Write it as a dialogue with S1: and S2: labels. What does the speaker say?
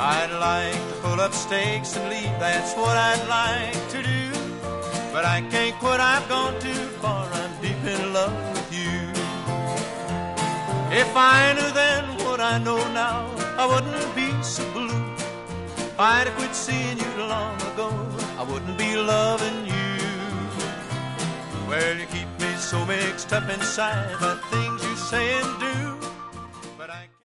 S1: I'd like to pull up stakes and leave, that's what I'd like to do. But I can't quit, I've gone too far, I'm deep in love with you. If I knew then what I know now, I wouldn't be so blue. If I'd have quit seeing you long ago, I wouldn't be loving you. Well, you keep me so mixed up inside by things you say and do.